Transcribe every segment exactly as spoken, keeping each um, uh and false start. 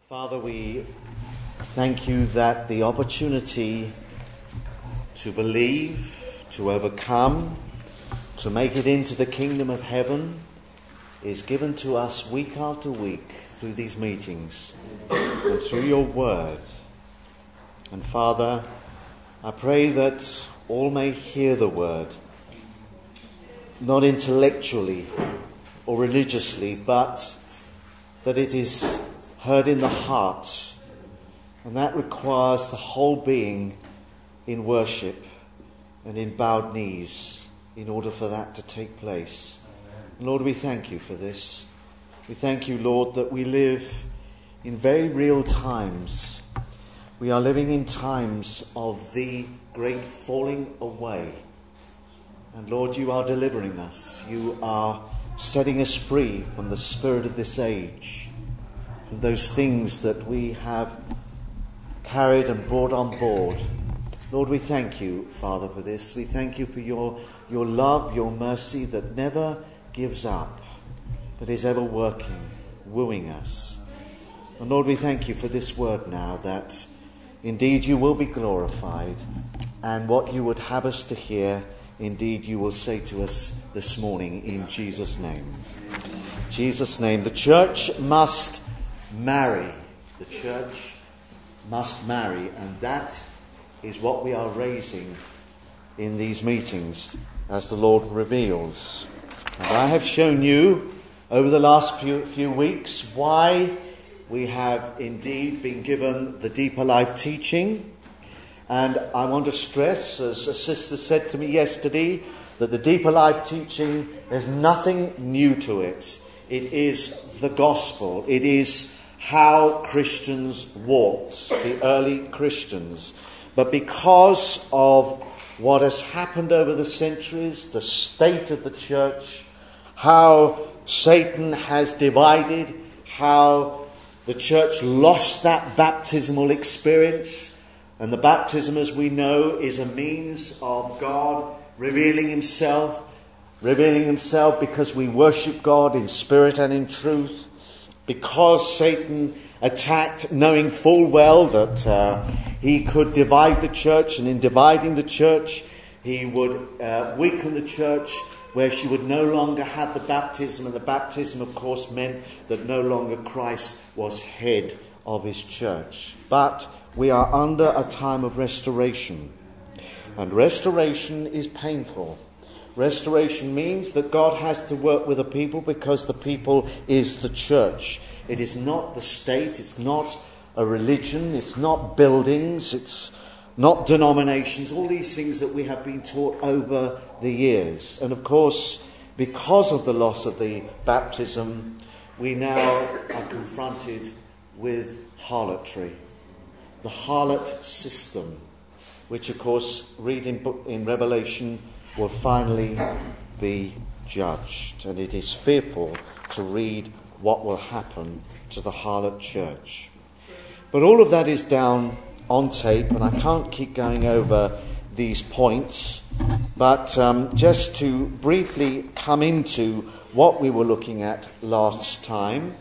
Father, we thank you that the opportunity to believe, to overcome, to make it into the kingdom of heaven is given to us week after week through these meetings and through your word. And Father, I pray that all may hear the word, not intellectually or religiously, but that it is heard in the heart, and that requires the whole being in worship and in bowed knees in order for that to take place. And Lord, we thank you for this. We thank you, Lord, that we live in very real times. We are living in times of the great falling away. And Lord, you are delivering us. You are setting us free from the spirit of this age, from those things that we have carried and brought on board. Lord, we thank you, Father, for this. We thank you for your, your love, your mercy that never gives up, but is ever working, wooing us. And Lord, we thank you for this word now, that indeed you will be glorified, and what you would have us to hear, indeed you will say to us this morning in Jesus' name. Jesus' name. The church must marry. The church must marry, and that is what we are raising in these meetings as the Lord reveals. And I have shown you over the last few, few weeks why we have indeed been given the Deeper Life teaching. And I want to stress, as a sister said to me yesterday, that the Deeper Life teaching, there's nothing new to it. It is the gospel. It is how Christians walked, the early Christians. But because of what has happened over the centuries, the state of the church, how Satan has divided, how the church lost that baptismal experience. And the baptism, as we know, is a means of God revealing himself, revealing himself because we worship God in spirit and in truth. Because Satan attacked, knowing full well that uh, he could divide the church, and in dividing the church, he would uh, weaken the church, where she would no longer have the baptism. And the baptism, of course, meant that no longer Christ was head of his church. But we are under a time of restoration. And restoration is painful. Restoration means that God has to work with the people, because the people is the church. It is not the state, it's not a religion, it's not buildings, it's not denominations, all these things that we have been taught over the years. And of course, because of the loss of the baptism, we now are confronted with harlotry. The harlot system, which of course, read in, book, in Revelation, will finally be judged. And it is fearful to read what will happen to the harlot church. But all of that is down on tape, and I can't keep going over these points. But um, just to briefly come into what we were looking at last time.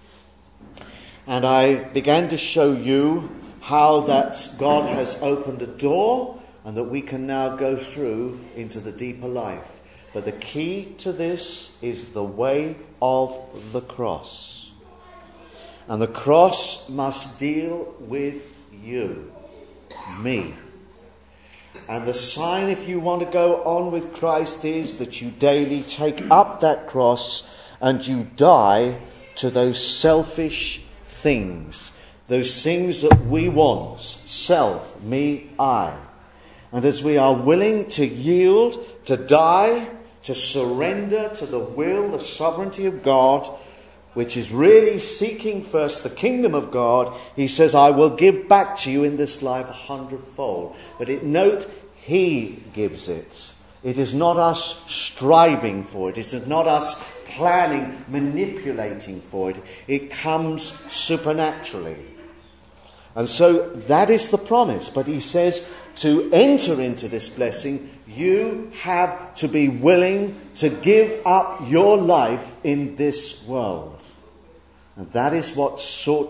And I began to show you how that God has opened a door, and that we can now go through into the deeper life. But the key to this is the way of the cross. And the cross must deal with you, me. And the sign, if you want to go on with Christ, is that you daily take up that cross and you die to those selfish things. Those things that we want. Self, me, I. And as we are willing to yield, to die, to surrender to the will, the sovereignty of God, which is really seeking first the kingdom of God, he says, I will give back to you in this life a hundredfold. But it, note, he gives it. It is not us striving for it. It is not us planning, manipulating for it. It comes supernaturally. And so that is the promise. But he says, to enter into this blessing, you have to be willing to give up your life in this world. And that is what sorts it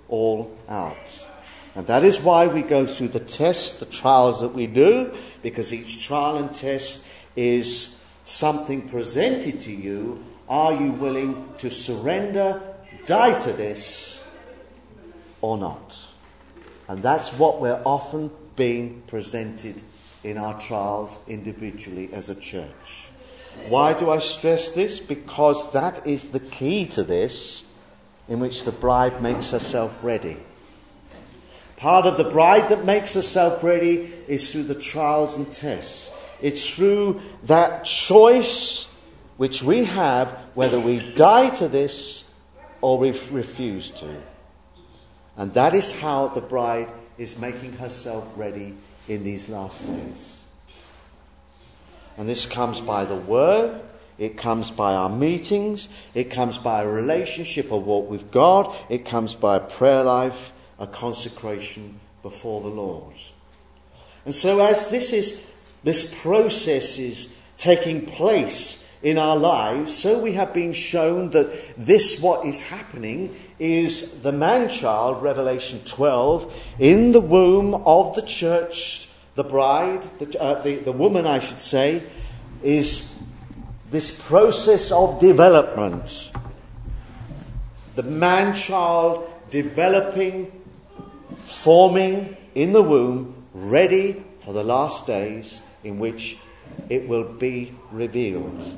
all out. And that is why we go through the tests, the trials that we do, because each trial and test is something presented to you. Are you willing to surrender, die to this, or not? And that's what we're often being presented in our trials individually as a church. Why do I stress this? Because that is the key to this, in which the bride makes herself ready. Part of the bride that makes herself ready is through the trials and tests. It's through that choice which we have whether we die to this or we refuse to. And that is how the bride is making herself ready in these last days. And this comes by the word, it comes by our meetings, it comes by a relationship, a walk with God, it comes by a prayer life, a consecration before the Lord. And so as this is this process is taking place in our lives, so we have been shown that this, what is happening, is the man-child, Revelation twelve, in the womb of the church, the bride, the, uh, the, the woman I should say, is this process of development. The man-child developing, forming in the womb, ready for the last days in which it will be revealed.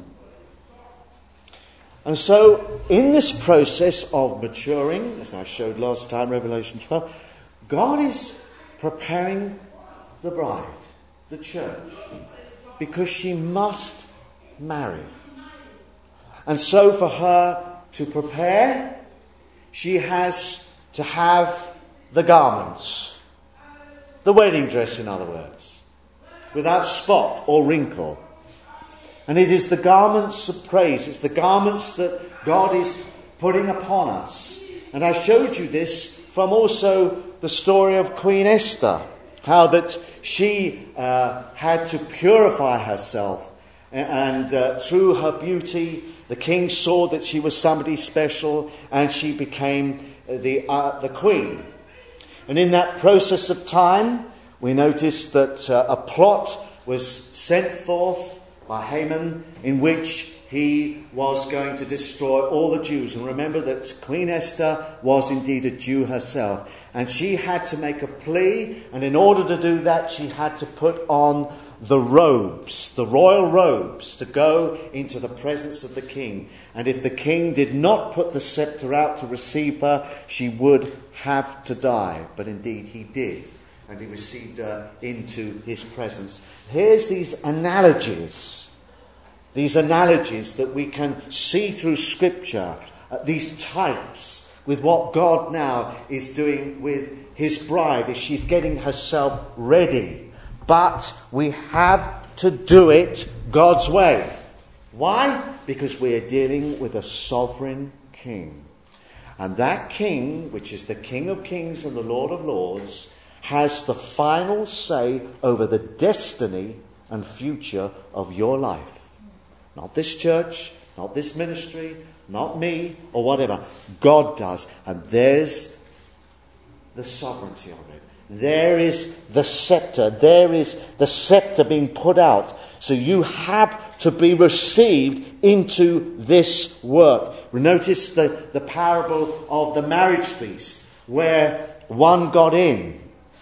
And so, in this process of maturing, as I showed last time, Revelation twelve, God is preparing the bride, the church, because she must marry. And so for her to prepare, she has to have the garments, the wedding dress in other words, without spot or wrinkle. And it is the garments of praise, it's the garments that God is putting upon us. And I showed you this from also the story of Queen Esther, how that she uh, had to purify herself, and uh, through her beauty the king saw that she was somebody special, and she became the uh, the queen. And in that process of time, we noticed that uh, a plot was sent forth by Haman in which he was going to destroy all the Jews. And remember that Queen Esther was indeed a Jew herself. And she had to make a plea, and in order to do that she had to put on the robes, the royal robes, to go into the presence of the king. And if the king did not put the scepter out to receive her, she would have to die. But indeed he did. And he received her into his presence. Here's these analogies. These analogies that we can see through Scripture. Uh, these types with what God now is doing with his bride as she's getting herself ready. But we have to do it God's way. Why? Because we are dealing with a sovereign king. And that king, which is the King of Kings and the Lord of Lords, has the final say over the destiny and future of your life. Not this church, not this ministry, not me, or whatever. God does. And there's the sovereignty of it. There is the scepter. There is the scepter being put out. So you have to be received into this work. Notice the, the parable of the marriage feast, where one got in.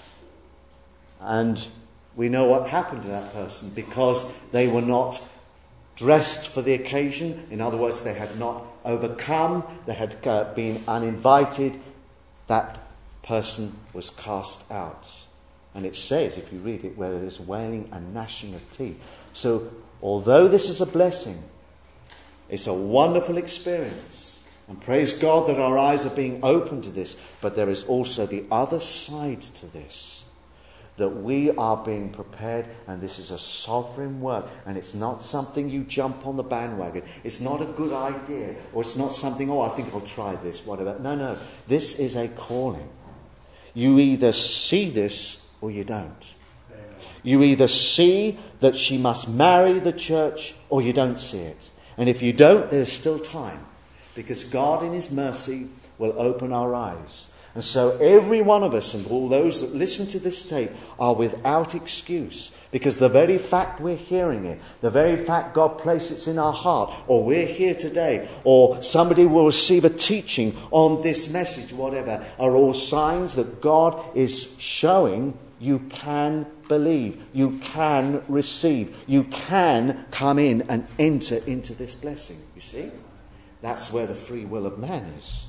And we know what happened to that person, because they were not dressed for the occasion. In other words, they had not overcome. They had uh, been uninvited. That person was cast out. And it says, if you read it, where there's wailing and gnashing of teeth. So, although this is a blessing, it's a wonderful experience. And praise God that our eyes are being opened to this. But there is also the other side to this. That we are being prepared, and this is a sovereign work, and it's not something you jump on the bandwagon. It's not a good idea, or it's not something, oh, I think I'll try this, whatever. No, no, this is a calling. You either see this or you don't. You either see that she must marry the church or you don't see it. And if you don't, there's still time, because God in his mercy will open our eyes. And so every one of us and all those that listen to this tape are without excuse, because the very fact we're hearing it, the very fact God places it in our heart, or we're here today, or somebody will receive a teaching on this message, whatever, are all signs that God is showing you can believe, you can receive, you can come in and enter into this blessing. You see? That's where the free will of man is.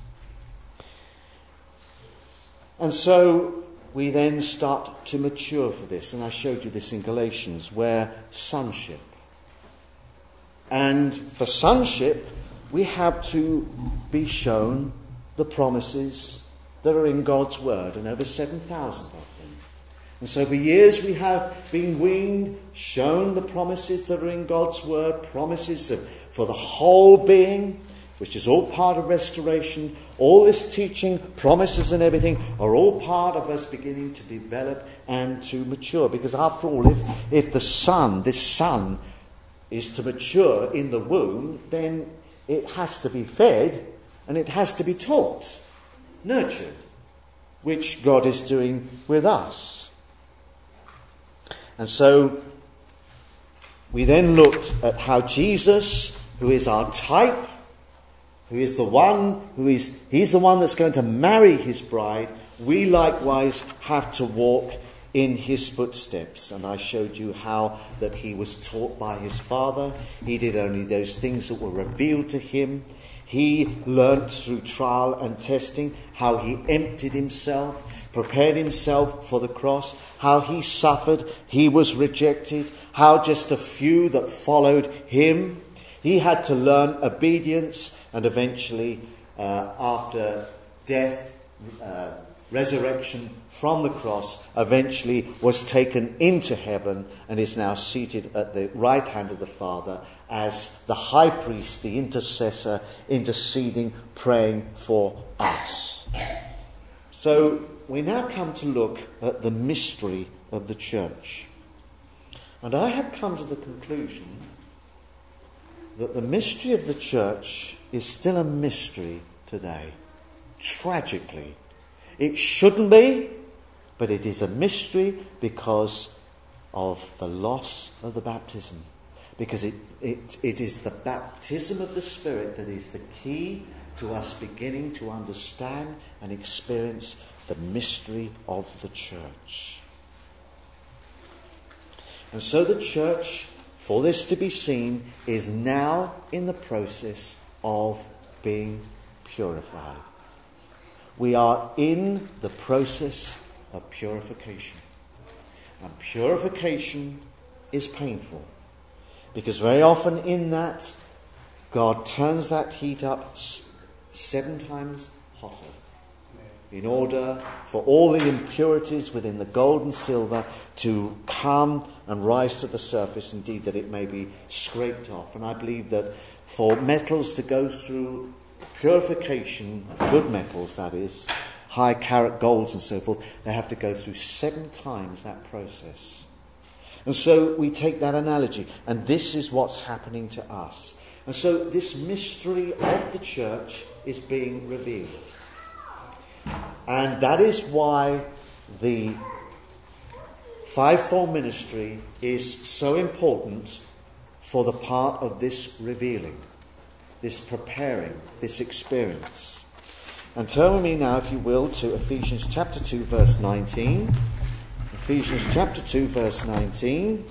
And so we then start to mature for this. And I showed you this in Galatians, where sonship. And for sonship, we have to be shown the promises that are in God's word, and over seven thousand of them. And so for years we have been weaned, shown the promises that are in God's word, promises of, for the whole being, which is all part of restoration. All this teaching, promises and everything are all part of us beginning to develop and to mature. Because after all, if, if the son, this son, is to mature in the womb, then it has to be fed and it has to be taught, nurtured, which God is doing with us. And so we then looked at how Jesus, who is our type, who is the one who is, he's the one that's going to marry his bride. We likewise have to walk in his footsteps. And I showed you how that he was taught by his father. He did only those things that were revealed to him. He learnt through trial and testing how he emptied himself, prepared himself for the cross, how he suffered, he was rejected, how just a few that followed him. He had to learn obedience, and eventually, uh, after death, uh, resurrection from the cross, eventually was taken into heaven and is now seated at the right hand of the Father as the high priest, the intercessor, interceding, praying for us. So we now come to look at the mystery of the church. And I have come to the conclusion that the mystery of the church is still a mystery today. Tragically. It shouldn't be, but it is a mystery because of the loss of the baptism. Because it, it, it is the baptism of the Spirit that is the key to us beginning to understand and experience the mystery of the church. And so the church, for this to be seen, is now in the process of being purified. We are in the process of purification. And purification is painful. Because very often in that, God turns that heat up seven times hotter. In order for all the impurities within the gold and silver to come and rise to the surface, indeed that it may be scraped off. And I believe that for metals to go through purification, good metals that is, high carat golds and so forth, they have to go through seven times that process. And so we take that analogy, and this is what's happening to us. And so this mystery of the church is being revealed. And that is why the fivefold ministry is so important for the part of this revealing, this preparing, this experience. And turn with me now, if you will, to Ephesians chapter two, verse nineteen. Ephesians chapter two, verse nineteen.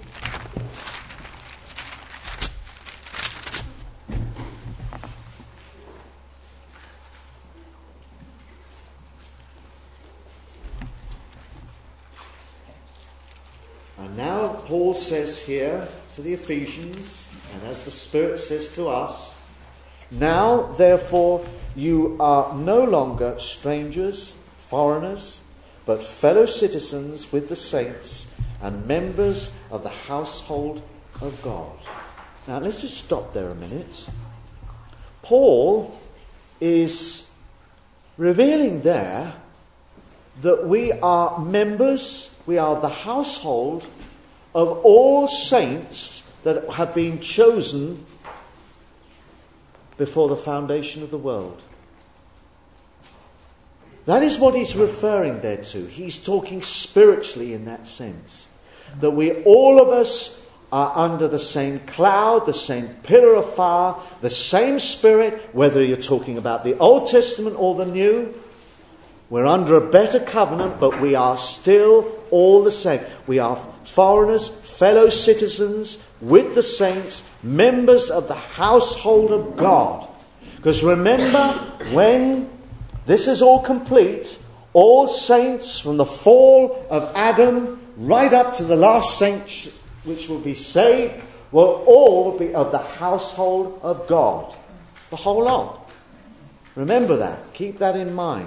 And now Paul says here to the Ephesians, and as the Spirit says to us, now, therefore, you are no longer strangers, foreigners, but fellow citizens with the saints and members of the household of God. Now, let's just stop there a minute. Paul is revealing there that we are members, we are the household of all saints that have been chosen before the foundation of the world. That is what he's referring there to. He's talking spiritually in that sense. That we, all of us, are under the same cloud, the same pillar of fire, the same Spirit, whether you're talking about the Old Testament or the New. We're under a better covenant, but we are still all the same. We are foreigners, fellow citizens with the saints, members of the household of God. Because remember, when this is all complete, all saints from the fall of Adam right up to the last saint which will be saved will all be of the household of God. The whole lot. Remember that. Keep that in mind.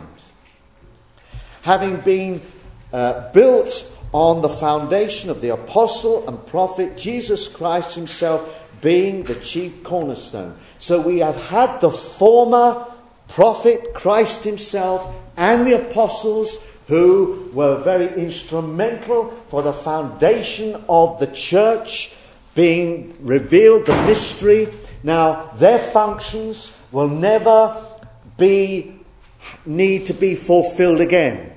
Having been uh, built on the foundation of the apostle and prophet Jesus Christ himself being the chief cornerstone. So we have had the former prophet Christ himself and the apostles who were very instrumental for the foundation of the church being revealed, the mystery. Now, their functions will never be need to be fulfilled again.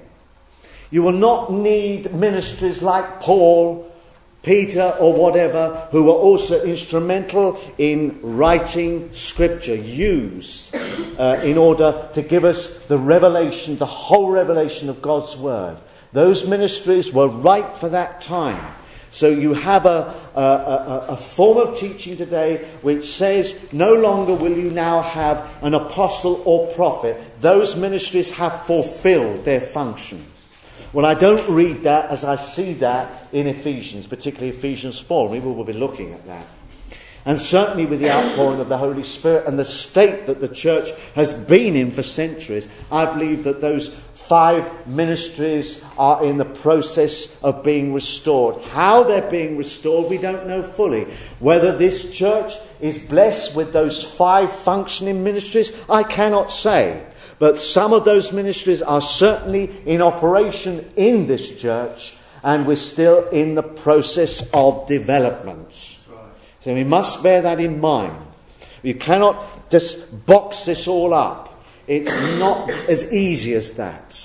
You will not need ministries like Paul, Peter or whatever, who were also instrumental in writing scripture, used uh, in order to give us the revelation, the whole revelation of God's word. Those ministries were right for that time. So you have a, a, a, a form of teaching today which says no longer will you now have an apostle or prophet. Those ministries have fulfilled their function. Well, I don't read that as I see that in Ephesians, particularly Ephesians four. We will be looking at that. And certainly with the outpouring of the Holy Spirit and the state that the church has been in for centuries, I believe that those five ministries are in the process of being restored. How they're being restored, we don't know fully. Whether this church is blessed with those five functioning ministries, I cannot say. But some of those ministries are certainly in operation in this church, and we're still in the process of development. Right. So we must bear that in mind. You cannot just box this all up. It's not as easy as that.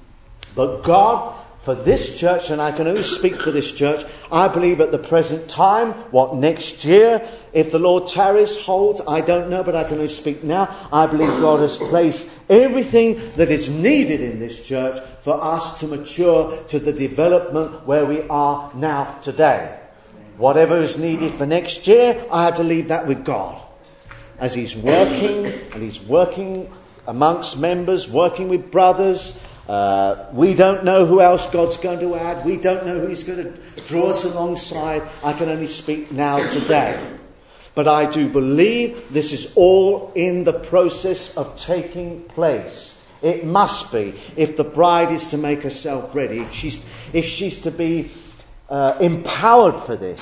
But God, for this church, and I can only speak for this church, I believe at the present time, what, next year, if the Lord tarries, holds, I don't know, but I can only speak now. I believe God has placed everything that is needed in this church for us to mature to the development where we are now today. Whatever is needed for next year, I have to leave that with God. As He's working, and He's working amongst members, working with brothers. Uh, we don't know who else God's going to add. We don't know who He's going to draw us alongside. I can only speak now today. But I do believe this is all in the process of taking place. It must be, if the bride is to make herself ready, if she's, if she's to be uh, empowered for this,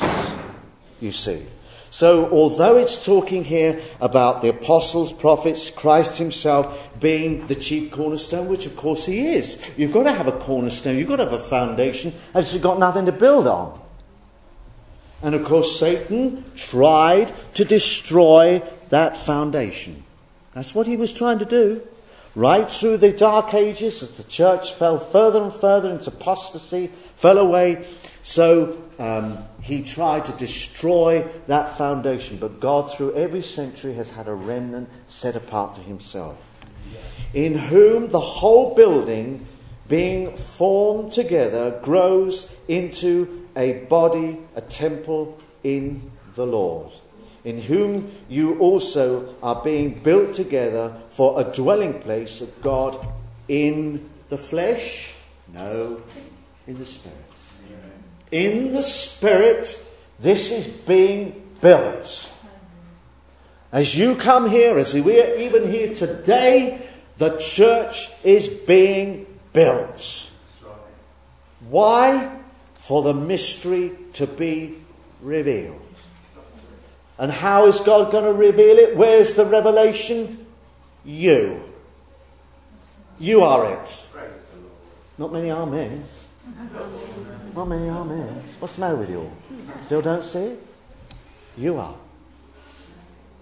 you see. So although it's talking here about the apostles, prophets, Christ himself being the chief cornerstone, which of course he is. You've got to have a cornerstone, you've got to have a foundation, and you've got nothing to build on. And of course Satan tried to destroy that foundation. That's what he was trying to do. Right through the dark ages, as the church fell further and further into apostasy, fell away. So um, he tried to destroy that foundation. But God, through every century, has had a remnant set apart to himself. In whom the whole building, being formed together, grows into a body, a temple in the Lord. In whom you also are being built together for a dwelling place of God in the flesh? No, in the Spirit. In the Spirit, this is being built. As you come here, as we are even here today, the church is being built. Why? For the mystery to be revealed. And how is God going to reveal it? Where is the revelation? You. You are it. Not many amens. Not many amens. What's the matter with you all? Still don't see it? You are.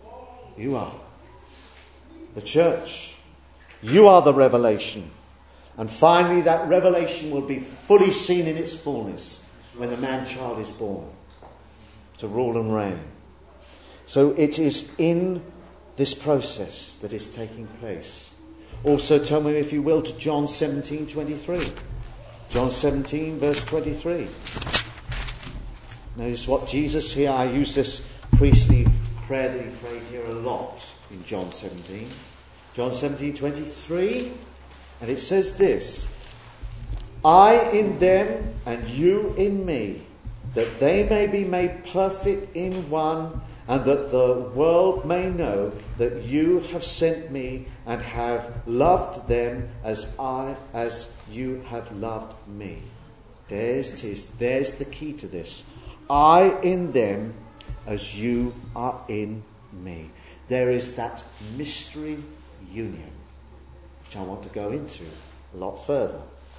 You are. The church. You are the revelation. And finally, that revelation will be fully seen in its fullness when the man-child is born to rule and reign. So it is in this process that is taking place. Also, turn me, if you will, to John seventeen twenty-three. John seventeen, verse twenty-three. Notice what Jesus here, I use this priestly prayer that he prayed here a lot in John seventeen. John seventeen twenty-three. And it says this: I in them and you in me, that they may be made perfect in one, and that the world may know that you have sent me and have loved them as I, as you have loved me. There's it is. There's the key to this. I in them as you are in me. There is that mystery union, which I want to go into a lot further.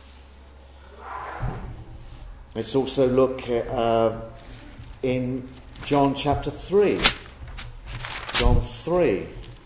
Let's also look at, uh, in John chapter three. John three.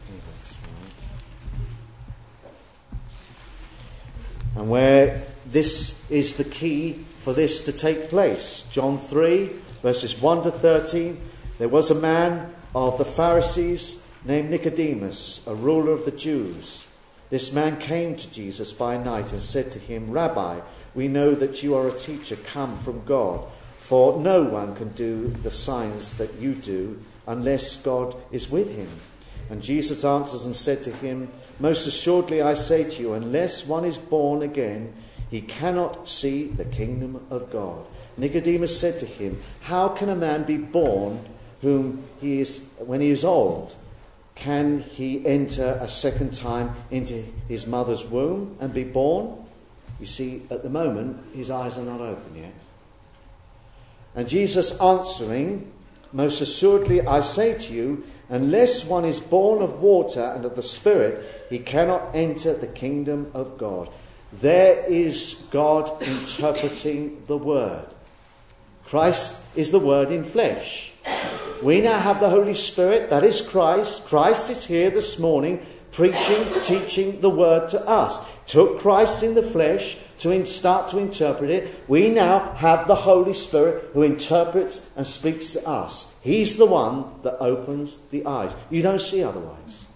And where this is the key for this to take place. John three, verses one to thirteen. There was a man of the Pharisees named Nicodemus, a ruler of the Jews. This man came to Jesus by night and said to him, Rabbi, we know that you are a teacher come from God, for no one can do the signs that you do unless God is with him. And Jesus answers and said to him, most assuredly I say to you, unless one is born again, he cannot see the kingdom of God. Nicodemus said to him, how can a man be born whom he is when he is old? Can he enter a second time into his mother's womb and be born? You see, at the moment, his eyes are not open yet. And Jesus answering, most assuredly I say to you, unless one is born of water and of the Spirit, he cannot enter the kingdom of God. There is God interpreting the Word. Christ is the Word in flesh. We now have the Holy Spirit, that is Christ. Christ is here this morning preaching, teaching the Word to us. Took Christ in the flesh to in, start to interpret it. We now have the Holy Spirit who interprets and speaks to us. He's the one that opens the eyes. You don't see otherwise.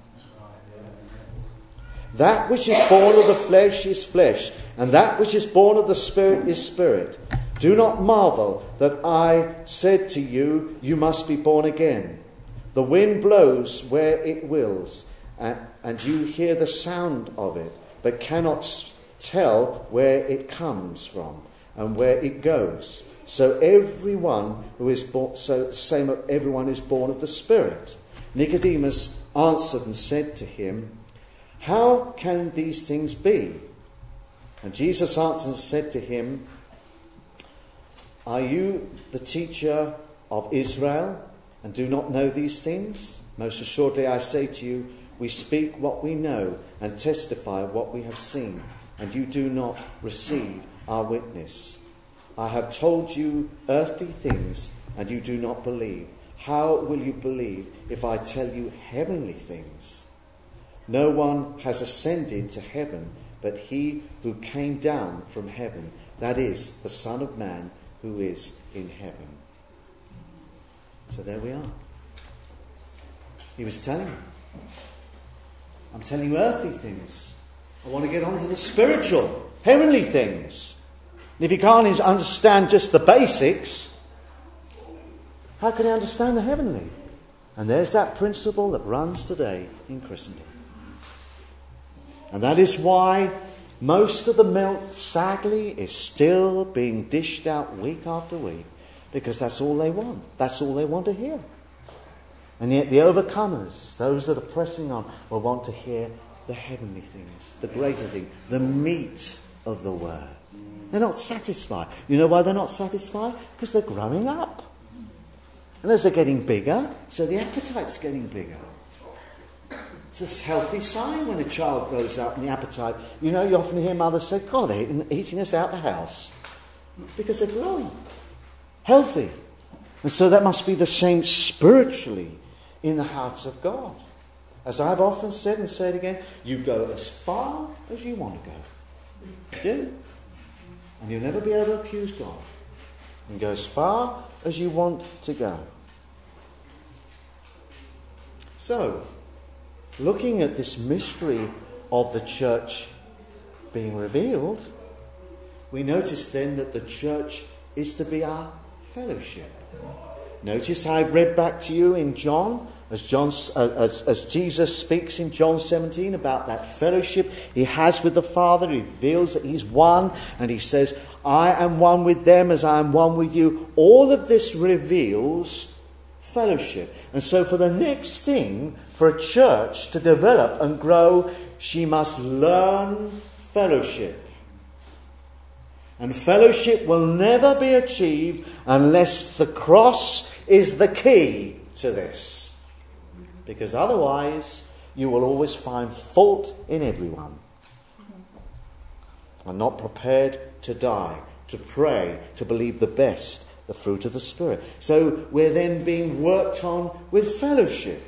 That which is born of the flesh is flesh, and that which is born of the Spirit is spirit. Do not marvel that I said to you, you must be born again. The wind blows where it wills, and you hear the sound of it, but cannot tell where it comes from and where it goes. So everyone who is born, so same everyone is born of the Spirit. Nicodemus answered and said to him, how can these things be? And Jesus answered and said to him, are you the teacher of Israel and do not know these things? Most assuredly I say to you, we speak what we know and testify what we have seen, and you do not receive our witness. I have told you earthly things, and you do not believe. How will you believe if I tell you heavenly things? No one has ascended to heaven but he who came down from heaven, that is, the Son of Man who is in heaven. So there we are. He was telling them, I'm telling you earthly things. I want to get on to the spiritual, heavenly things. And if you can't understand just the basics, how can you understand the heavenly? And there's that principle that runs today in Christendom. And that is why most of the milk, sadly, is still being dished out week after week, because that's all they want. That's all they want to hear. And yet the overcomers, those that are pressing on, will want to hear the heavenly things, the greater thing, the meat of the word. They're not satisfied. You know why they're not satisfied? Because they're growing up. And as they're getting bigger, so the appetite's getting bigger. It's a healthy sign when a child grows up and the appetite. You know, you often hear mothers say, God, they're eating, eating us out the house. Because they're growing. Healthy. And so that must be the same spiritually in the house of God. As I've often said and said again, you go as far as you want to go. You do. And you'll never be able to accuse God. You can go as far as you want to go. So, looking at this mystery of the church being revealed, we notice then that the church is to be our fellowship. Notice I read back to you in John, as, John, as, as Jesus speaks in John seventeen about that fellowship he has with the Father. He reveals that he's one, and he says, I am one with them as I am one with you. All of this reveals fellowship. And so for the next thing, for a church to develop and grow, she must learn fellowship. And fellowship will never be achieved unless the cross is the key to this. Because otherwise, you will always find fault in everyone. And not prepared to die, to pray, to believe the best, the fruit of the Spirit. So we're then being worked on with fellowship.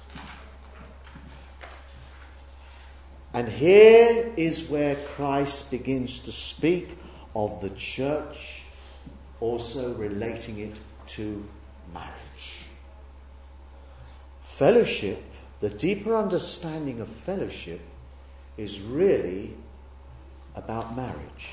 And here is where Christ begins to speak of the church, also relating it to marriage. Fellowship, the deeper understanding of fellowship, is really about marriage.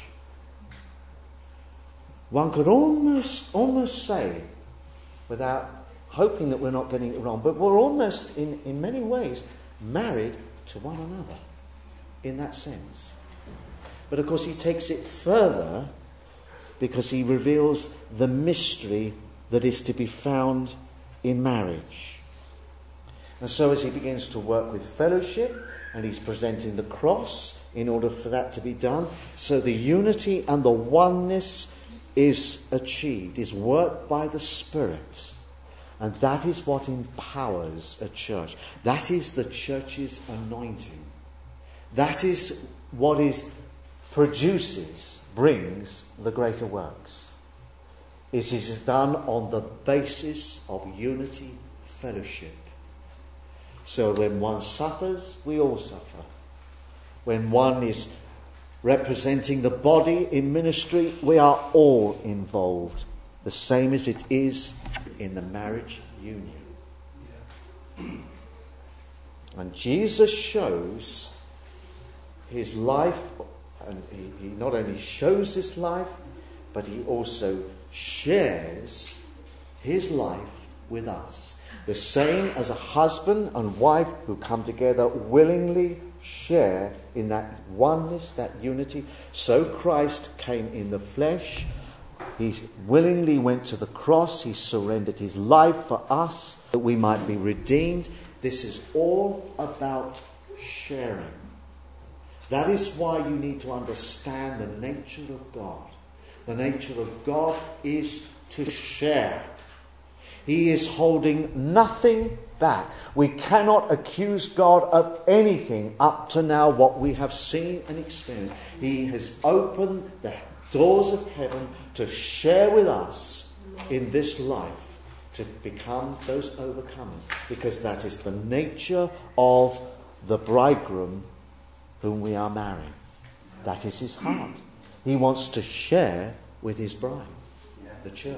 One could almost almost say, without hoping that we're not getting it wrong, but we're almost in, in many ways married to one another in that sense. But of course he takes it further because he reveals the mystery that is to be found in marriage. And so as he begins to work with fellowship, and he's presenting the cross in order for that to be done, so the unity and the oneness is achieved, is worked by the Spirit. And that is what empowers a church. That is the church's anointing. That is what is produces, brings the greater works. It is done on the basis of unity, fellowship. So when one suffers, we all suffer. When one is representing the body in ministry, we are all involved. The same as it is in the marriage union. And Jesus shows his life, and he, he not only shows his life, but he also shares his life with us. The same as a husband and wife who come together willingly share in that oneness, that unity. So Christ came in the flesh. He willingly went to the cross. He surrendered his life for us that we might be redeemed. This is all about sharing. That is why you need to understand the nature of God. The nature of God is to share. He is holding nothing back. We cannot accuse God of anything up to now what we have seen and experienced. He has opened the doors of heaven to share with us in this life, to become those overcomers, because that is the nature of the bridegroom whom we are marrying. That is his heart. He wants to share with his bride, the church.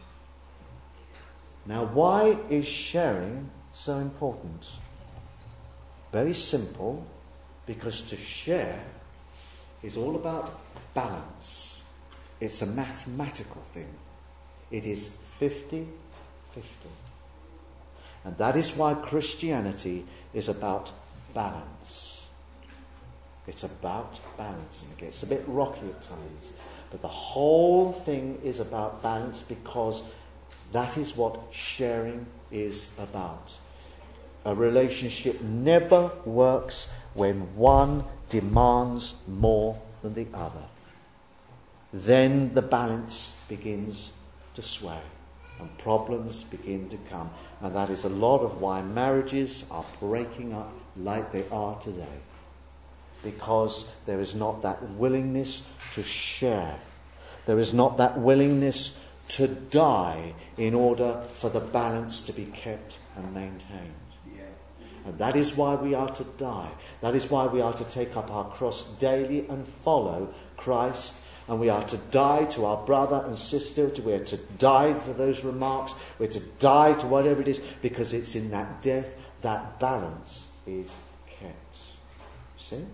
Now, why is sharing so important? Very simple, because to share is all about balance. It's a mathematical thing. It is fifty-fifty. And that is why Christianity is about balance. It's about balance. And it gets a bit rocky at times. But the whole thing is about balance, because that is what sharing is about. A relationship never works when one demands more than the other. Then the balance begins to sway and problems begin to come. And that is a lot of why marriages are breaking up like they are today. Because there is not that willingness to share. There is not that willingness to die in order for the balance to be kept and maintained. And that is why we are to die. That is why we are to take up our cross daily and follow Christ. And we are to die to our brother and sister. We are to die to those remarks. We're to die to whatever it is, because it's in that death that balance is kept. See?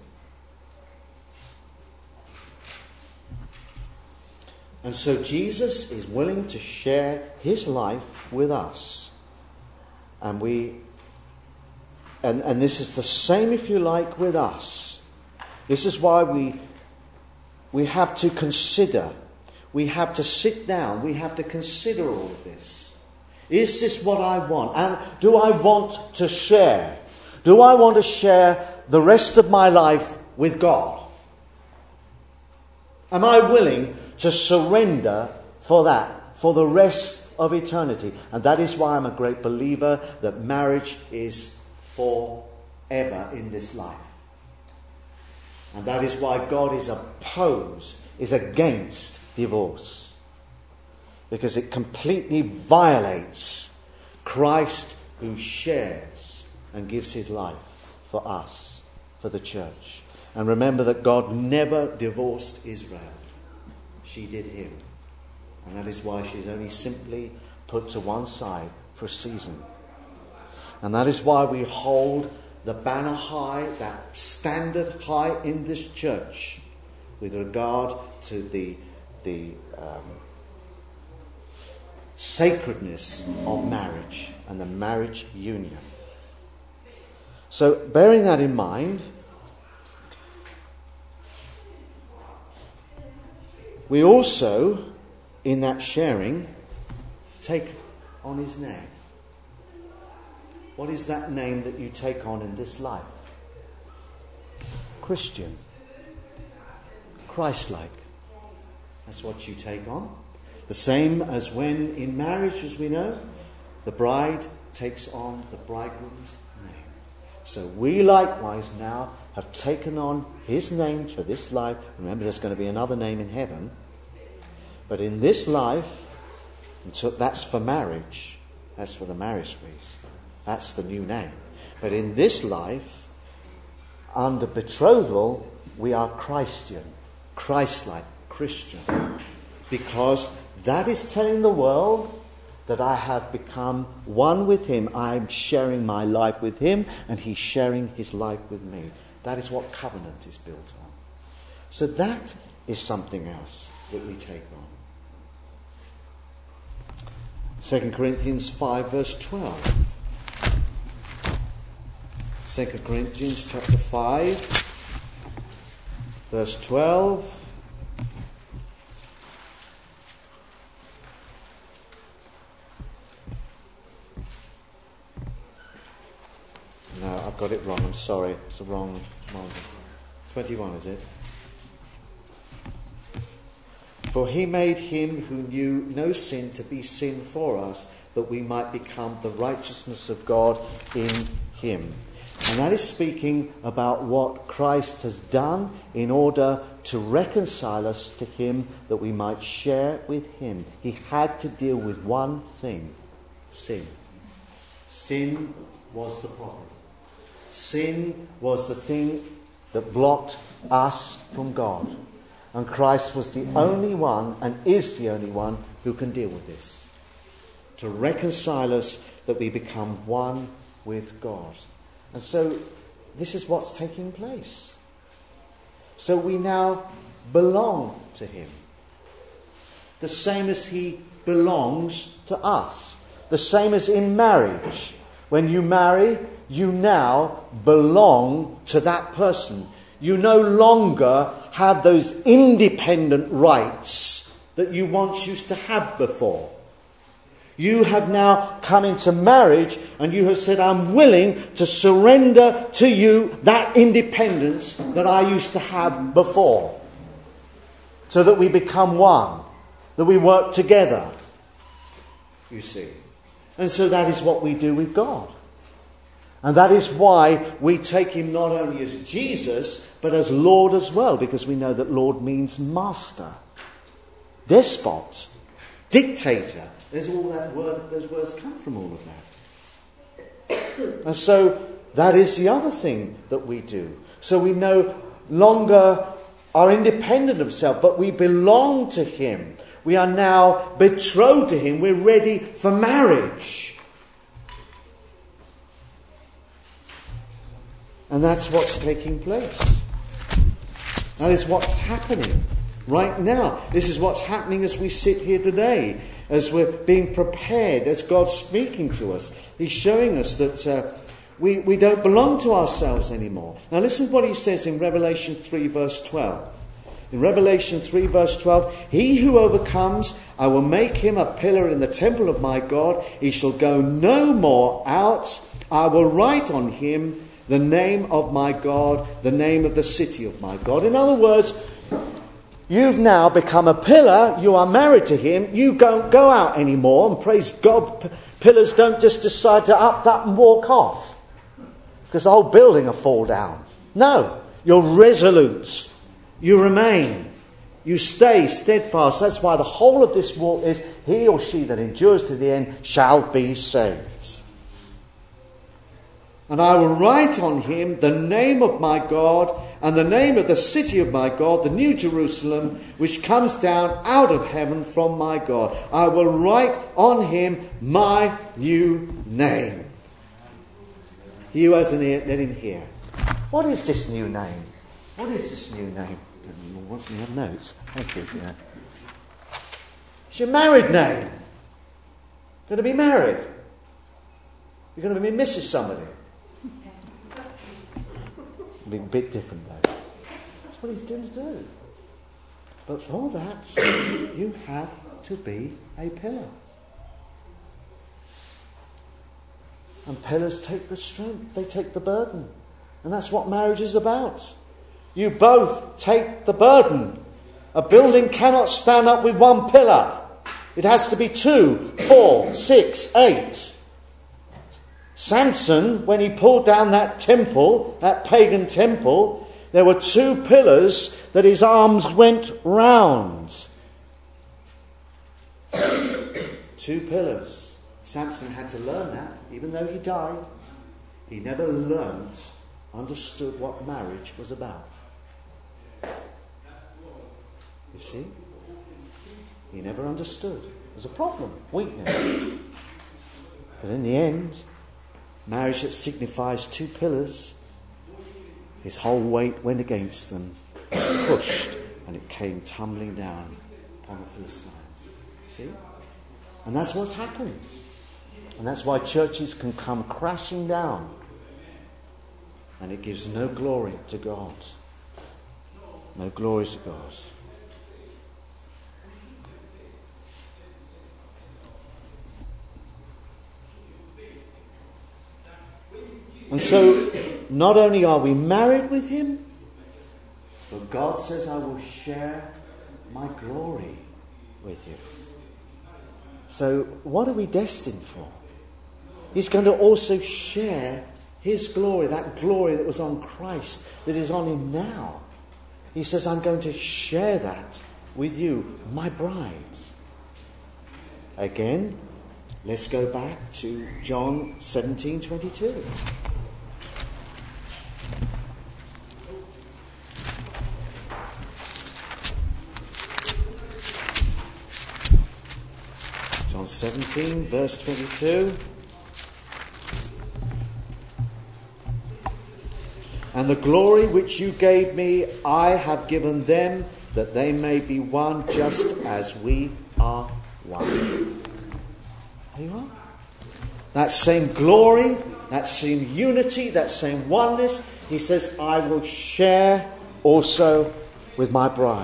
And so Jesus is willing to share his life with us. And we and, and this is the same, if you like, with us. This is why we we have to consider, we have to sit down, we have to consider all of this. Is this what I want? And do I want to share? Do I want to share the rest of my life with God? Am I willing to surrender for that, for the rest of eternity? And that is why I'm a great believer that marriage is forever in this life. And that is why God is opposed, is against divorce. Because it completely violates Christ, who shares and gives his life for us, for the church. And remember that God never divorced Israel. She did him. And that is why she's only simply put to one side for a season. And that is why we hold the banner high, that standard high in this church with regard to the, the um, sacredness of marriage and the marriage union. So, bearing that in mind, we also, in that sharing, take on his name. What is that name that you take on in this life? Christian. Christ-like. That's what you take on. The same as when in marriage, as we know, the bride takes on the bridegroom's name. So we likewise now have taken on his name for this life. Remember, there's going to be another name in heaven. But in this life, and so that's for marriage. That's for the marriage feast. That's the new name. But in this life, under betrothal, we are Christian. Christ-like, Christian. Because that is telling the world that I have become one with him. I'm sharing my life with him, and he's sharing his life with me. That is what covenant is built on. So that is something else that we take on. Second Corinthians five verse twelve. Second Corinthians chapter five verse twelve. No, I've got it wrong. I'm sorry. It's the wrong one. twenty-one, is it? For he made him who knew no sin to be sin for us, that we might become the righteousness of God in him. And that is speaking about what Christ has done in order to reconcile us to him, that we might share with him. He had to deal with one thing: sin. Sin was the problem. Sin was the thing that blocked us from God. And Christ was the only one, and is the only one, who can deal with this. To reconcile us, that we become one with God. And so, this is what's taking place. So we now belong to him. The same as he belongs to us. The same as in marriage. When you marry, you now belong to that person. You no longer have those independent rights that you once used to have before. You have now come into marriage, and you have said, I'm willing to surrender to you that independence that I used to have before. So that we become one. That we work together. You see. And so that is what we do with God. And that is why we take him not only as Jesus, but as Lord as well, because we know that Lord means master, despot, dictator. There's all that word, those words come from all of that. And so that is the other thing that we do. So we no longer are independent of self, but we belong to him. We are now betrothed to him. We're ready for marriage. And that's what's taking place. That is what's happening right now. This is what's happening as we sit here today, as we're being prepared, as God's speaking to us. He's showing us that uh, we, we don't belong to ourselves anymore. Now listen to what he says in Revelation three verse twelve. In Revelation three verse twelve, he who overcomes, I will make him a pillar in the temple of my God. He shall go no more out. I will write on him the name of my God, the name of the city of my God. In other words, you've now become a pillar. You are married to him. You don't go out anymore. And praise God, p- pillars don't just decide to up, up and walk off, because the whole building will fall down. No, you're resolute. You remain. You stay steadfast. That's why the whole of this walk is, he or she that endures to the end shall be saved. And I will write on him the name of my God and the name of the city of my God, the New Jerusalem, which comes down out of heaven from my God. I will write on him my new name. He who has an ear, let him hear. What is this new name? What is this new name? Wants me to have notes. Thank you. Yeah. It's your married name. You're going to be married. You're going to be Missus Somebody. It'll be a bit different though. That's what he's going to do. But for that, you have to be a pillar. And pillars take the strength. They take the burden. And that's what marriage is about. You both take the burden. A building cannot stand up with one pillar. It has to be two, four, six, eight. Samson, when he pulled down that temple, that pagan temple, there were two pillars that his arms went round. Two pillars. Samson had to learn that, even though he died. He never learnt, understood what marriage was about. You see? He never understood. It was a problem, weakness. But in the end, marriage that signifies two pillars, his whole weight went against them, pushed, and it came tumbling down upon the Philistines. See? And that's what's happened. And that's why churches can come crashing down. And it gives no glory to God. No glory to God. And so, not only are we married with him, but God says, I will share my glory with you. So, what are we destined for? He's going to also share his glory, that glory that was on Christ, that is on him now. He says, I'm going to share that with you, my bride. Again, let's go back to John seventeen twenty-two. John seventeen, verse twenty-two. And the glory which you gave me, I have given them, that they may be one, just as we are one. There you are. That same glory, that same unity, that same oneness, he says, I will share also with my bride.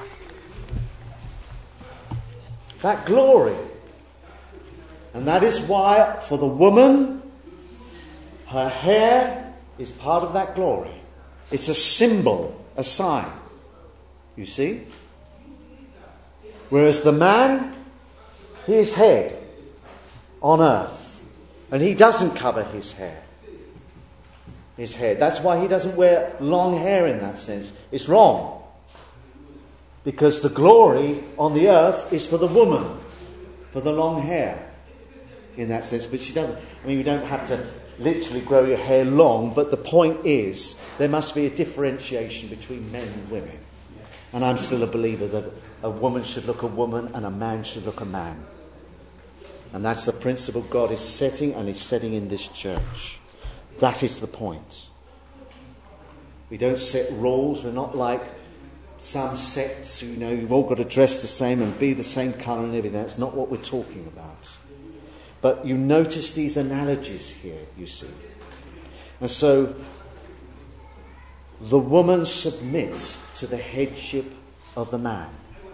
That glory. And that is why, for the woman, her hair is part of that glory. It's a symbol, a sign. You see? Whereas the man, his head on earth, and he doesn't cover his hair. His head. That's why he doesn't wear long hair in that sense. It's wrong. Because the glory on the earth is for the woman, for the long hair in that sense. But she doesn't. I mean, we don't have to literally grow your hair long, but the point is there must be a differentiation between men and women. And I'm still a believer that a woman should look a woman and a man should look a man. And that's the principle God is setting, and is setting in this church. That is the point. We don't set rules. We're not like some sects, you know, you've all got to dress the same and be the same colour and everything. That's not what we're talking about. But you notice these analogies here, you see. And so the woman submits to the headship of the man.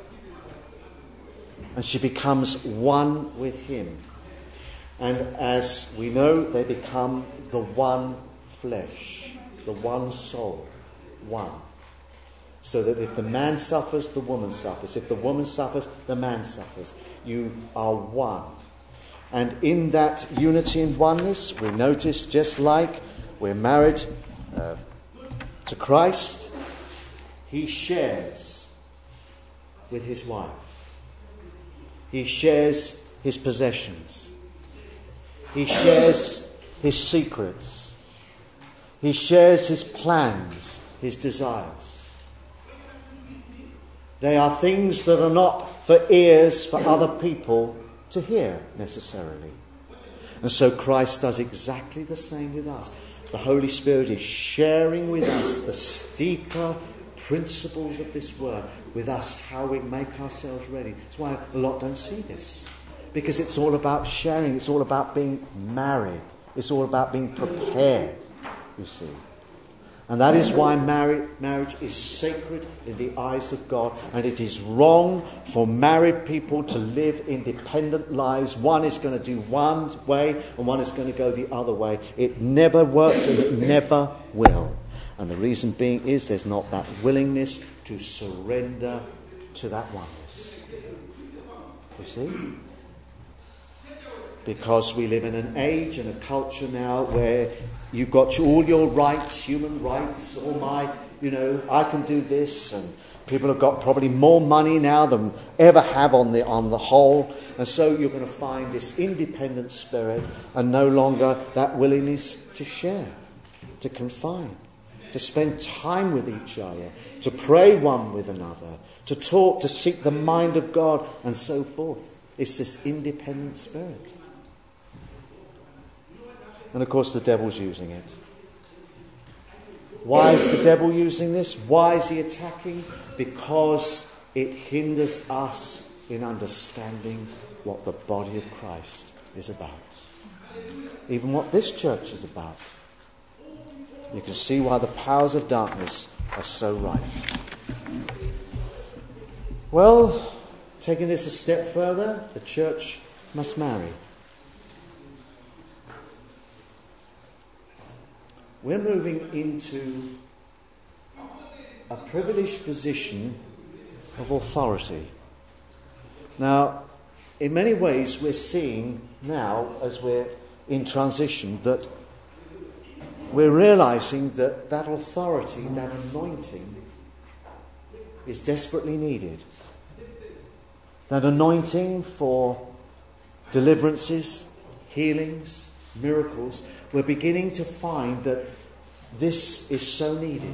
And she becomes one with him. And as we know, they become the one flesh, the one soul, one. So that if the man suffers, the woman suffers. If the woman suffers, the man suffers. You are one. And in that unity and oneness, we notice just like we're married uh, to Christ, he shares with his wife. He shares his possessions. He shares his secrets. He shares his plans, his desires. They are things that are not for ears for other people to hear necessarily. And so Christ does exactly the same with us. The Holy Spirit is sharing with us the deeper principles of this word, with us how we make ourselves ready. That's why a lot don't see this. Because it's all about sharing. It's all about being married. It's all about being prepared, you see. And that is why marriage, marriage is sacred in the eyes of God. And it is wrong for married people to live independent lives. One is going to do one way and one is going to go the other way. It never works and it never will. And the reason being is there's not that willingness to surrender to that oneness. You see? Because we live in an age and a culture now where you've got all your rights, human rights, all my, you know, I can do this, and people have got probably more money now than ever have on the on the whole. And so you're going to find this independent spirit and no longer that willingness to share, to confide, to spend time with each other, to pray one with another, to talk, to seek the mind of God, and so forth. It's this independent spirit. And of course the devil's using it. Why is the devil using this? Why is he attacking? Because it hinders us in understanding what the body of Christ is about. Even what this church is about. You can see why the powers of darkness are so rife. Well, taking this a step further, the church must marry. We're moving into a privileged position of authority. Now, in many ways, we're seeing now, as we're in transition, that we're realizing that that authority, that anointing, is desperately needed. That anointing for deliverances, healings, miracles, we're beginning to find that this is so needed.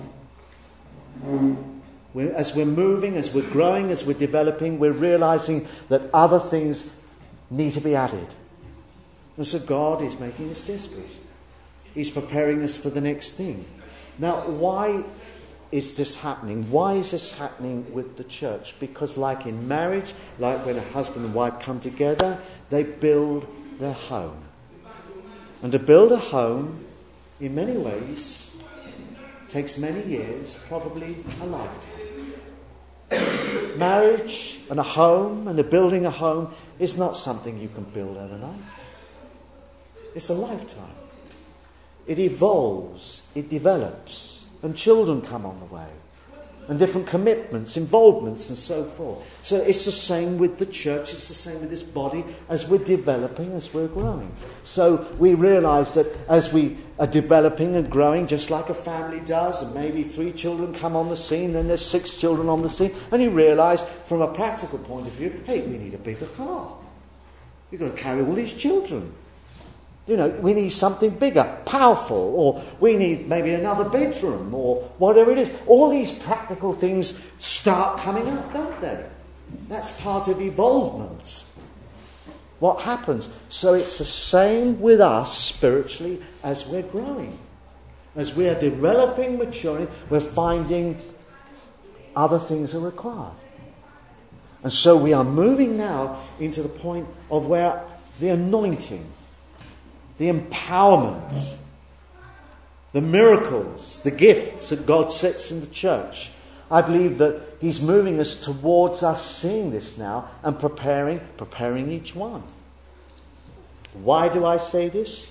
We're, as we're moving, as we're growing, as we're developing, we're realizing that other things need to be added. And so God is making us desperate. He's preparing us for the next thing. Now, why is this happening? Why is this happening with the church? Because like in marriage, like when a husband and wife come together, they build their home. And to build a home, in many ways, takes many years, probably a lifetime. Marriage and a home and the building a home is not something you can build overnight. It's a lifetime. It evolves, it develops, and children come on the way. And different commitments, involvements, and so forth. So it's the same with the church, it's the same with this body as we're developing, as we're growing. So we realise that as we are developing and growing, just like a family does, and maybe three children come on the scene, then there's six children on the scene, and you realise from a practical point of view, hey, we need a bigger car. You've got to carry all these children. You know, we need something bigger, powerful, or we need maybe another bedroom, or whatever it is. All these practical things start coming up, don't they? That's part of evolvement. What happens? So it's the same with us spiritually as we're growing. As we're developing, maturing, we're finding other things are required. And so we are moving now into the point of where the anointing, the empowerment, the miracles, the gifts that God sets in the church. I believe that He's moving us towards us seeing this now and preparing, preparing each one. Why do I say this?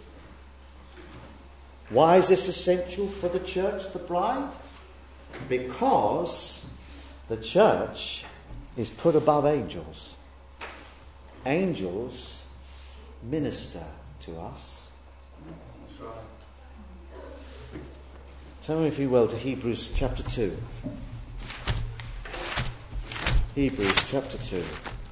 Why is this essential for the church, the bride? Because the church is put above angels. Angels minister to us. That's right. Turn me, if you will, to Hebrews chapter two. Hebrews chapter two.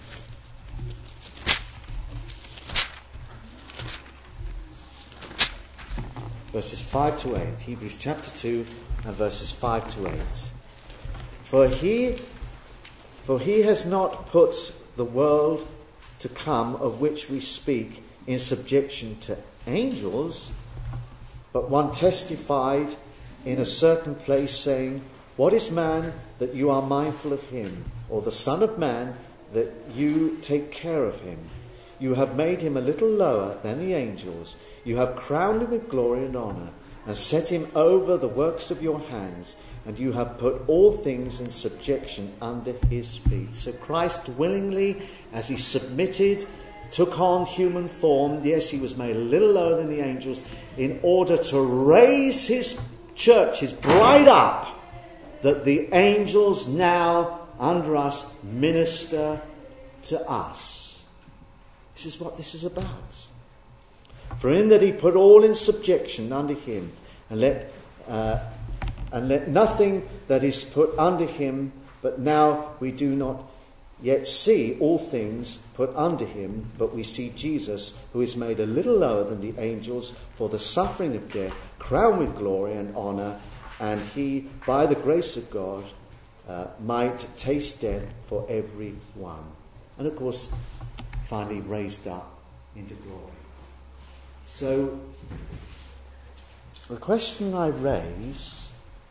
Verses five to eight. Hebrews chapter two and verses five to eight. For he, for he has not put the world to come of which we speak in subjection to angels, but one testified in a certain place, saying, What is man that you are mindful of him, or the Son of Man that you take care of him? You have made him a little lower than the angels. You have crowned him with glory and honour, and set him over the works of your hands, and you have put all things in subjection under his feet. So Christ willingly, as he submitted, took on human form. Yes, he was made a little lower than the angels in order to raise his church, his bride up, that the angels now under us minister to us. This is what this is about. For in that he put all in subjection under him, and let uh, and let nothing that is put under him, but now we do not yet see all things put under him, but we see Jesus, who is made a little lower than the angels for the suffering of death, crowned with glory and honour, and he, by the grace of God, uh, might taste death for every one. And of course, finally raised up into glory. So, the question I raise,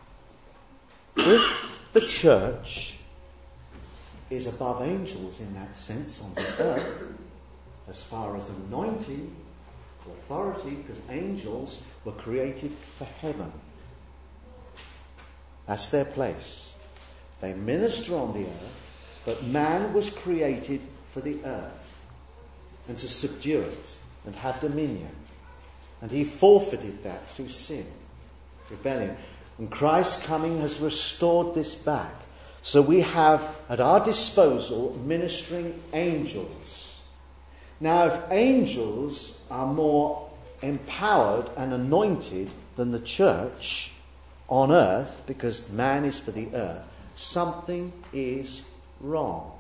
if the church is above angels in that sense on the earth, as far as anointing, authority, because angels were created for heaven. That's their place. They minister on the earth, but man was created for the earth and to subdue it and have dominion. And he forfeited that through sin, rebellion. And Christ's coming has restored this back. So we have at our disposal ministering angels. Now, if angels are more empowered and anointed than the church on earth, because man is for the earth, something is wrong.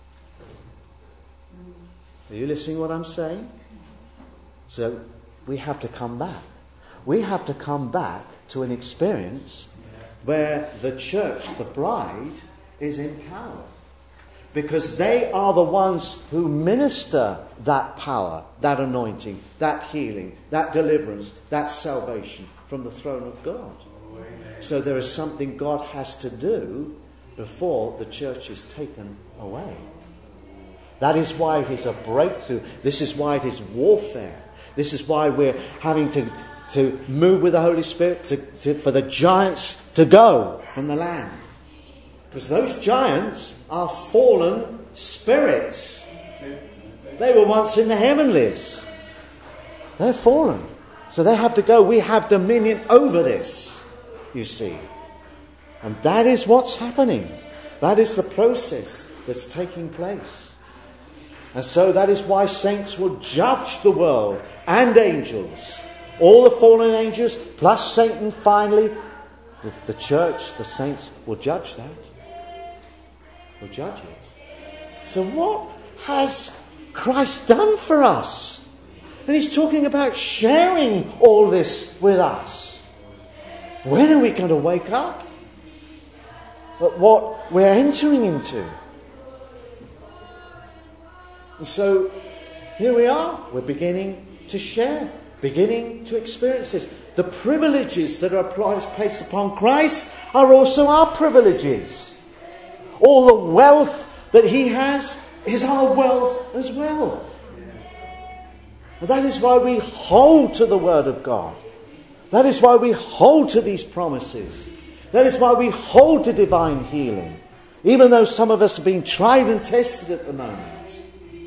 Are you listening to what I'm saying? So we have to come back. We have to come back to an experience where the church, the bride, is empowered. Because they are the ones who minister that power, that anointing, that healing, that deliverance, that salvation from the throne of God. So there is something God has to do before the church is taken away. That is why it is a breakthrough. This is why it is warfare. This is why we're having to, to move with the Holy Spirit to, to, for the giants to go from the land. Because those giants are fallen spirits. They were once in the heavenlies. They're fallen. So they have to go. We have dominion over this, you see. And that is what's happening. That is the process that's taking place. And so that is why saints will judge the world and angels. All the fallen angels, plus Satan finally. The, the church, the saints will judge that. Will judge it. So what has Christ done for us? And he's talking about sharing all this with us. When are we going to wake up at what we're entering into? And so here we are. We're beginning to share, beginning to experience this. The privileges that are placed upon Christ are also our privileges. All the wealth that he has is our wealth as well. And that is why we hold to the Word of God. That is why we hold to these promises. That is why we hold to divine healing. Even though some of us are being tried and tested at the moment.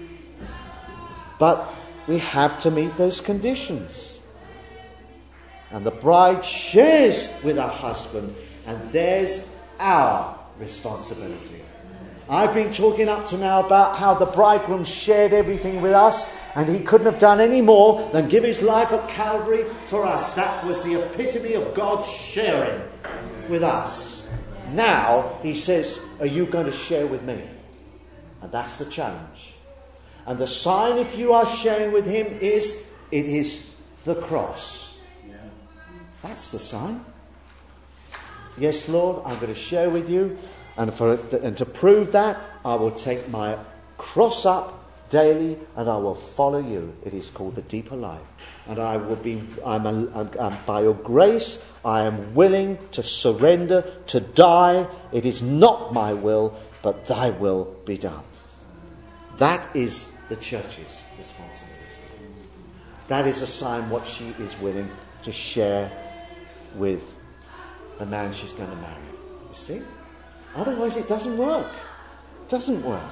But we have to meet those conditions. And the bride shares with her husband, and there's our responsibility. I've been talking up to now about how the bridegroom shared everything with us, and he couldn't have done any more than give his life at Calvary for us. That was the epitome of God sharing with us. Now he says, are you going to share with me? And that's the challenge. And the sign, if you are sharing with him, is it is the cross. That's the sign. Yes, Lord, I'm going to share with you. And, for, and to prove that, I will take my cross up daily and I will follow you. It is called the deeper life. And I will be, I'm, a, I'm, I'm by your grace, I am willing to surrender, to die. It is not my will, but thy will be done. That is the church's responsibility. That is a sign what she is willing to share with the man she's going to marry. You see? Otherwise it doesn't work. It doesn't work.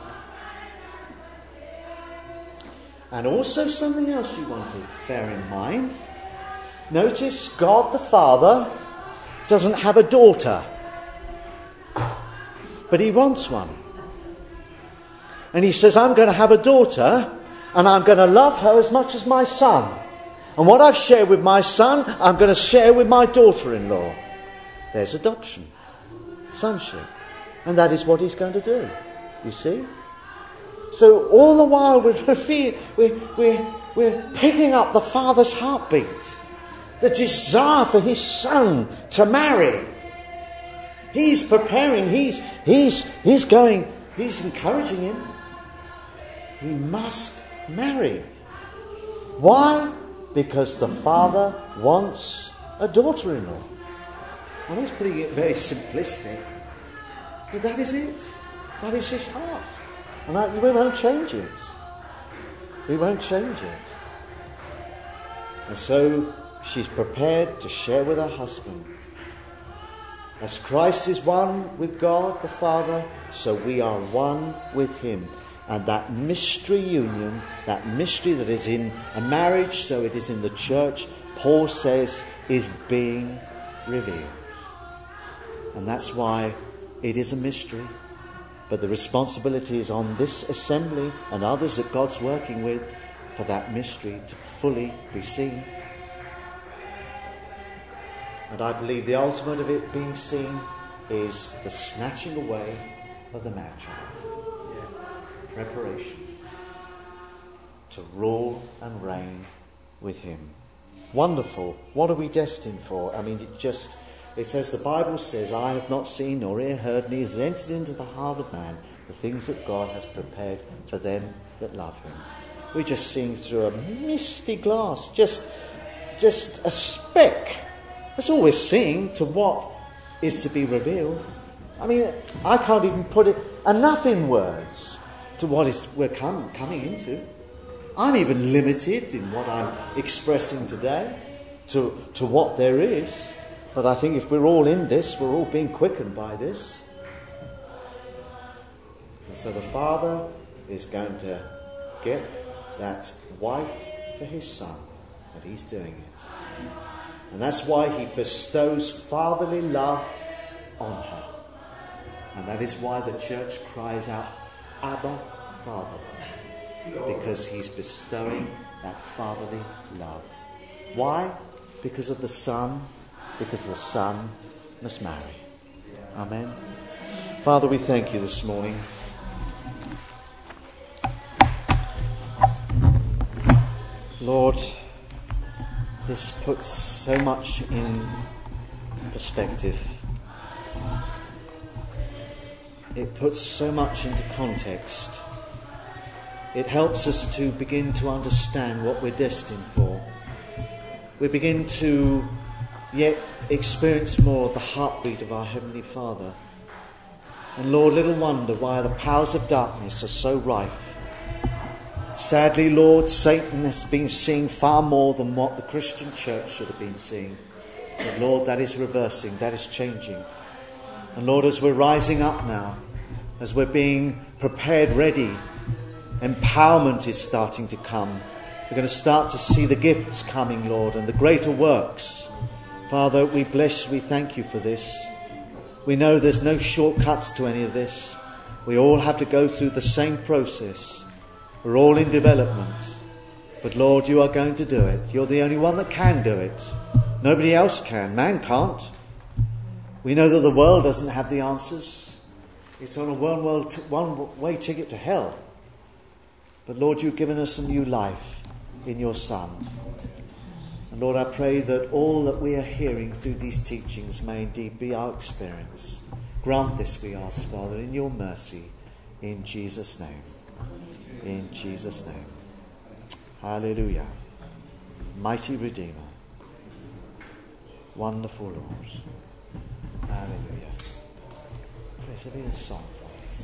And also something else you want to bear in mind. Notice God the Father doesn't have a daughter. But he wants one. And he says, I'm going to have a daughter and I'm going to love her as much as my son. And what I've shared with my son, I'm going to share with my daughter-in-law. There's adoption. Sonship. And that is what he's going to do. You see? So all the while we're, we're, we're, we're picking up the Father's heartbeat. The desire for his son to marry. He's preparing. He's, he's, he's going, he's encouraging him. He must marry. Why? Because the Father wants a daughter-in-law. I know he's putting it very simplistic, but that is it. That is his heart. And that, we won't change it. We won't change it. And so she's prepared to share with her husband. As Christ is one with God the Father, so we are one with him. And that mystery union, that mystery that is in a marriage, so it is in the church, Paul says, is being revealed. And that's why it is a mystery. But the responsibility is on this assembly and others that God's working with for that mystery to fully be seen. And I believe the ultimate of it being seen is the snatching away of the marriage. Preparation to rule and reign with him. Wonderful. What are we destined for? I mean, it just, it says, the Bible says, I have not seen nor ear heard, neither has entered into the heart of man the things that God has prepared for them that love him. We're just seeing through a misty glass, just, just a speck. That's all we're seeing to what is to be revealed. I mean, I can't even put it enough in words to what is we're come, coming into. I'm even limited in what I'm expressing today to, to what there is. But I think if we're all in this, we're all being quickened by this. And so the Father is going to get that wife for his son, and he's doing it. And that's why he bestows fatherly love on her. And that is why the church cries out, Abba, Father, because he's bestowing that fatherly love. Why? Because of the Son, because the Son must marry. Amen. Father, we thank you this morning. Lord, Lord, this puts so much in perspective. It puts so much into context. It helps us to begin to understand what we're destined for. We begin to yet experience more of the heartbeat of our Heavenly Father. And Lord, little wonder why the powers of darkness are so rife. Sadly, Lord, Satan has been seeing far more than what the Christian church should have been seeing. But Lord, that is reversing, that is changing. And Lord, as we're rising up now, as we're being prepared, ready, empowerment is starting to come. We're going to start to see the gifts coming, Lord, and the greater works. Father, we bless, we thank you for this. We know there's no shortcuts to any of this. We all have to go through the same process. We're all in development. But Lord, you are going to do it. You're the only one that can do it. Nobody else can. Man can't. We know that the world doesn't have the answers. It's on a one-way t- one-way ticket to hell. But Lord, you've given us a new life in your Son. And Lord, I pray that all that we are hearing through these teachings may indeed be our experience. Grant this, we ask, Father, in your mercy, in Jesus' name. In Jesus' name. Hallelujah. Mighty Redeemer. Wonderful Lord. Hallelujah. Praise the be a song for us.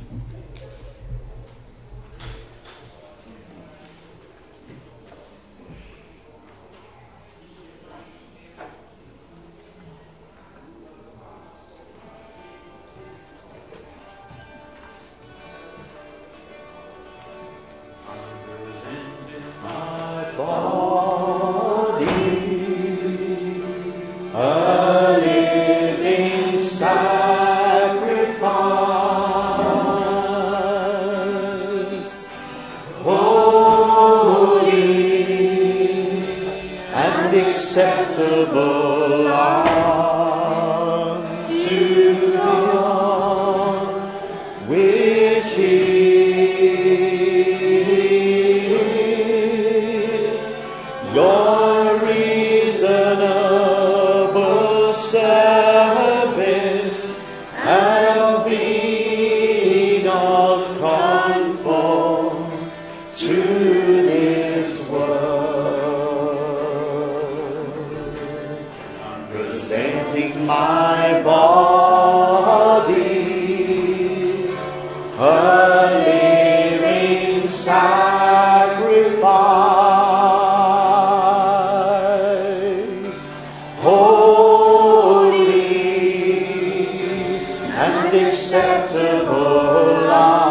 Acceptable unto God, which is your reasonable service, and be not conformed to this world. My body a living sacrifice, holy and acceptable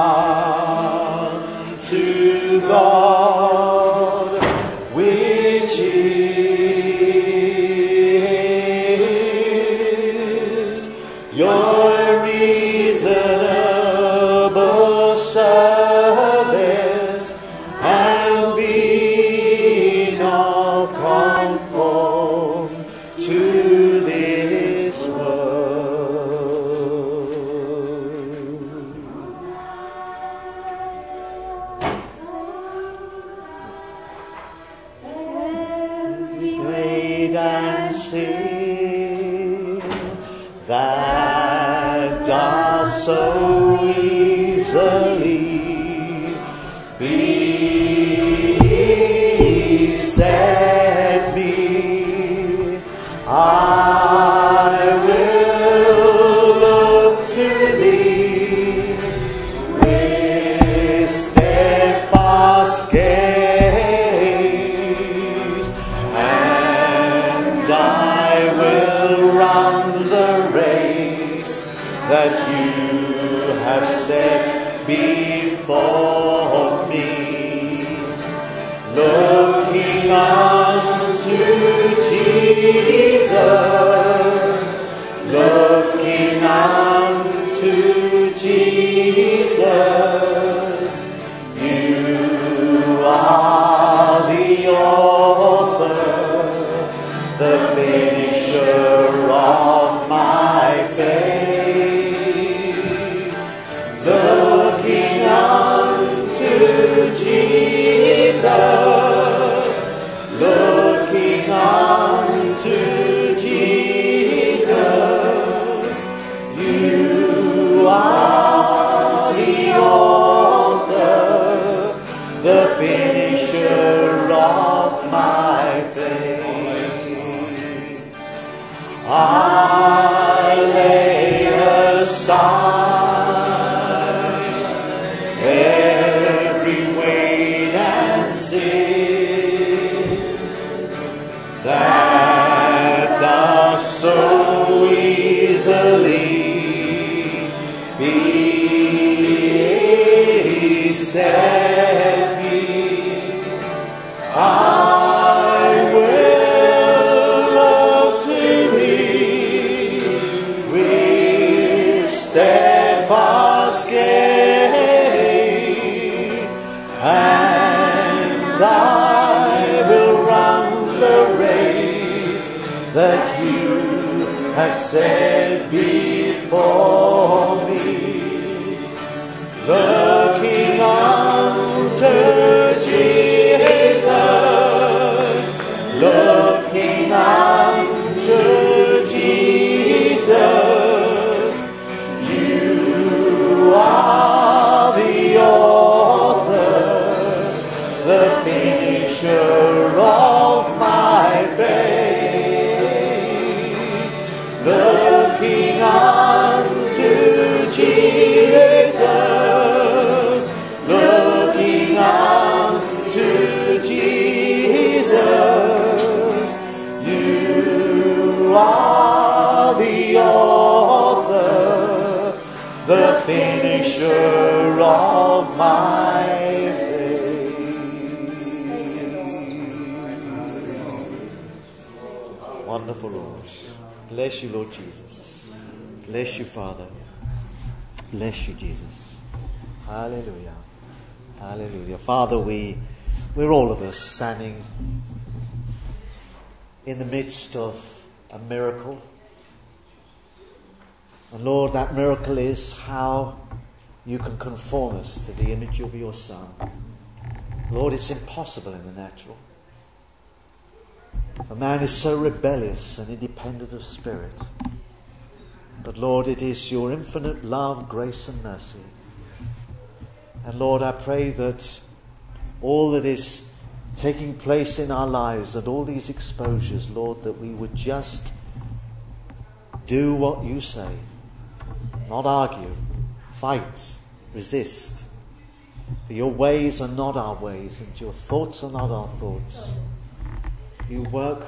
unto God, which is your reasonable service, and be not conformed to this world. Every day and sing that does so easily beset me. I will look to thee with steadfast gaze, and I will run the race that you have set before me, looking unto Jesus, looking unto Jesus. You are the author, the finisher of my faith, looking unto Jesus, and sin that are so easily beset me. I will look to thee with steadfast gaze, and I will run the race that you have set before me, looking unto Jesus, looking unto Jesus. You are the author, the finisher of my faith, looking unto Jesus, looking unto Jesus. You are the author, the finisher of my faith. Wonderful Lord. Bless you, Lord Jesus. Bless you, Father. Bless you, Jesus. Hallelujah. Hallelujah. Father, we, we're all of us standing in the midst of a miracle. And Lord, that miracle is how you can conform us to the image of your Son. Lord, it's impossible in the natural. A man is so rebellious and independent of spirit. But Lord, it is your infinite love, grace and mercy. And Lord, I pray that all that is taking place in our lives and all these exposures, Lord, that we would just do what you say. Not argue, fight, resist. For your ways are not our ways and your thoughts are not our thoughts. You work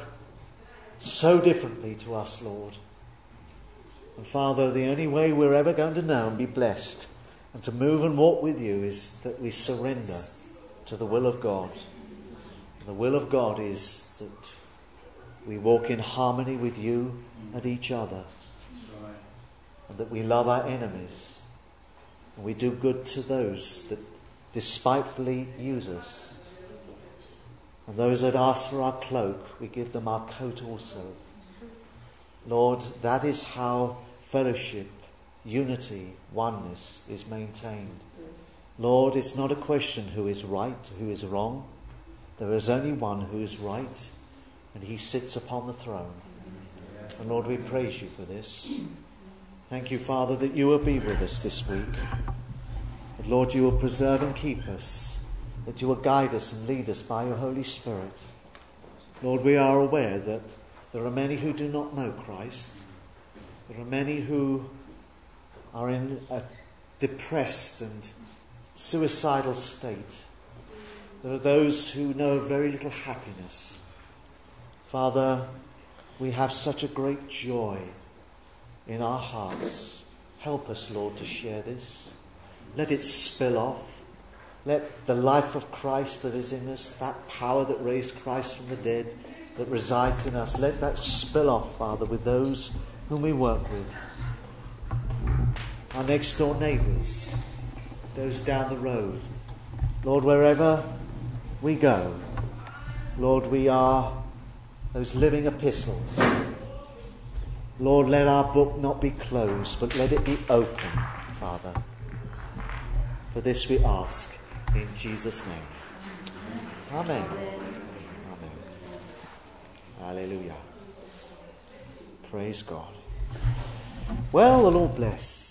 so differently to us, Lord. And Father, the only way we're ever going to know and be blessed and to move and walk with you is that we surrender to the will of God. And the will of God is that we walk in harmony with you and each other. And that we love our enemies. And we do good to those that despitefully use us. And those that ask for our cloak, we give them our coat also. Lord, that is how fellowship, unity, oneness is maintained. Lord, it's not a question who is right, who is wrong. There is only one who is right, and he sits upon the throne. And Lord, we praise you for this. Thank you, Father, that you will be with us this week. That, Lord, you will preserve and keep us. That you will guide us and lead us by your Holy Spirit. Lord, we are aware that there are many who do not know Christ. There are many who are in a depressed and suicidal state. There are those who know very little happiness. Father, we have such a great joy in our hearts. Help us, Lord, to share this. Let it spill off. Let the life of Christ that is in us, that power that raised Christ from the dead, that resides in us, let that spill off, Father, with those whom we work with. Our next door neighbours, those down the road. Lord, wherever we go, Lord, we are those living epistles. Lord, let our book not be closed, but let it be open, Father. For this we ask in Jesus' name. Amen. Amen. Hallelujah. Praise God. Well, the Lord bless.